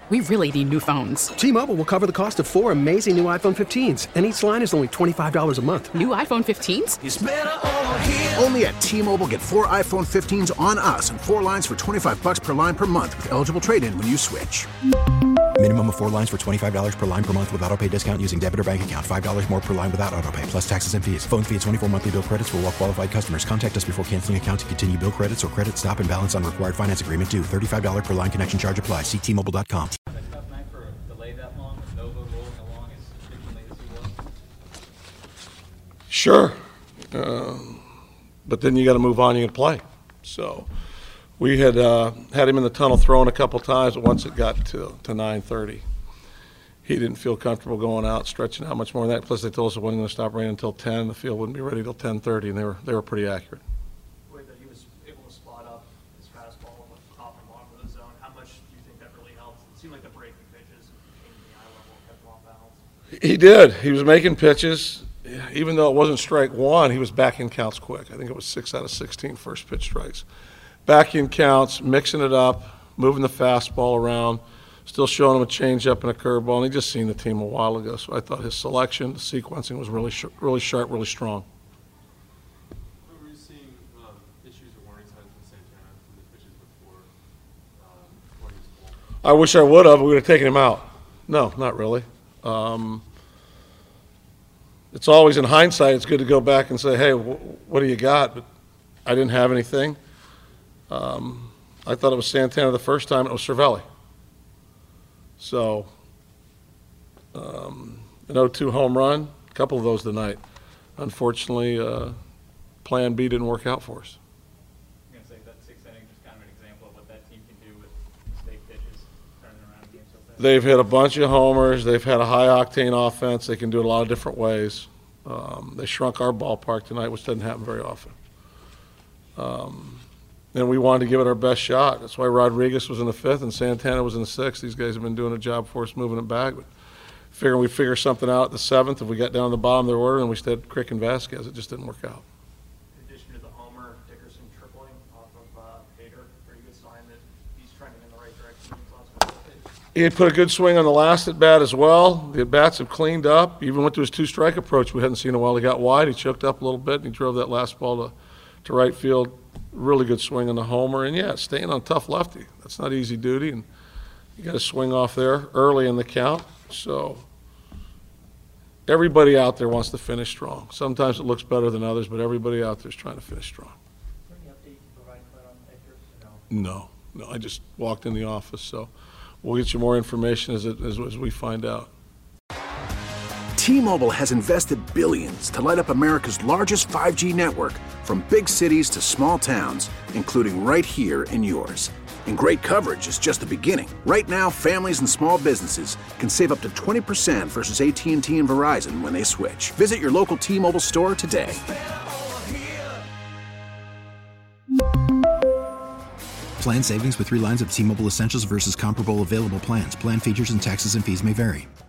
We really need new phones. T-Mobile will cover the cost of 4 amazing new iPhone 15s, and each line is only $25 a month. New iPhone 15s? It's better over here. Only at T-Mobile, get 4 iPhone 15s on us and 4 lines for $25 per line per month with eligible trade-in when you switch. Minimum of 4 lines for $25 per line per month with autopay discount using debit or bank account. $5 more per line without autopay, plus taxes and fees. Phone fee at 24 monthly bill credits for well-qualified customers. Contact us before canceling account to continue bill credits or credit stop and balance on required finance agreement due. $35 per line connection charge applies. See T-Mobile.com. Sure. But then you got to move on, you got to play. So we had him in the tunnel throwing a couple times, but once it got to 9:30, he didn't feel comfortable going out, stretching out much more than that. Plus they told us it wasn't going to stop raining until 10. The field wouldn't be ready until 10:30, and they were pretty accurate. The way that he was able to spot up his fastball with top and bottom of the zone, how much do you think that really helped? It seemed like the breaking pitches came to the eye level and kept him off balance. He did. He was making pitches. Even though it wasn't strike one, he was back in counts quick. I think it was 6 out of 16 first pitch strikes. Back in counts, mixing it up, moving the fastball around, still showing him a changeup and a curveball. And he just seen the team a while ago, so I thought his selection, the sequencing was really sharp, really strong. Were you seeing issues or warning signs with Santana from the pitches before he was pulled? I wish I would have. We would have taken him out. No, not really. It's always in hindsight, it's good to go back and say, hey, what do you got? But I didn't have anything. I thought it was Santana the first time, it was Cervelli. So, an 0-2 home run, a couple of those tonight. Unfortunately, plan B didn't work out for us. I'm going to say that 6th inning is just kind of an example of what that team can do with mistake pitches, turning around a game so fast. They've hit a bunch of homers. They've had a high-octane offense. They can do it a lot of different ways. They shrunk our ballpark tonight, which doesn't happen very often. And we wanted to give it our best shot. That's why Rodriguez was in the 5th and Santana was in the 6th. These guys have been doing a job for us moving it back. But figuring we'd figure something out at the 7th if we got down to the bottom of their order and we stayed Crick and Vasquez. It just didn't work out. In addition to the homer, Dickerson tripling off of Hader, pretty good sign that he's trending in the right direction. He had put a good swing on the last at-bat as well. The at-bats have cleaned up. He even went to his 2-strike approach we hadn't seen in a while. He got wide. He choked up a little bit, and he drove that last ball to right field. Really good swing on the homer. And, yeah, staying on tough lefty. That's not easy duty, and you got to swing off there early in the count. So everybody out there wants to finish strong. Sometimes it looks better than others, but everybody out there is trying to finish strong. Is there any update you can provide on Hector? No, I just walked in the office, so we'll get you more information as we find out. T-Mobile has invested billions to light up America's largest 5G network, from big cities to small towns, including right here in yours. And great coverage is just the beginning. Right now, families and small businesses can save up to 20% versus AT&T and Verizon when they switch. Visit your local T-Mobile store today. Plan savings with 3 lines of T-Mobile Essentials versus comparable available plans. Plan features and taxes and fees may vary.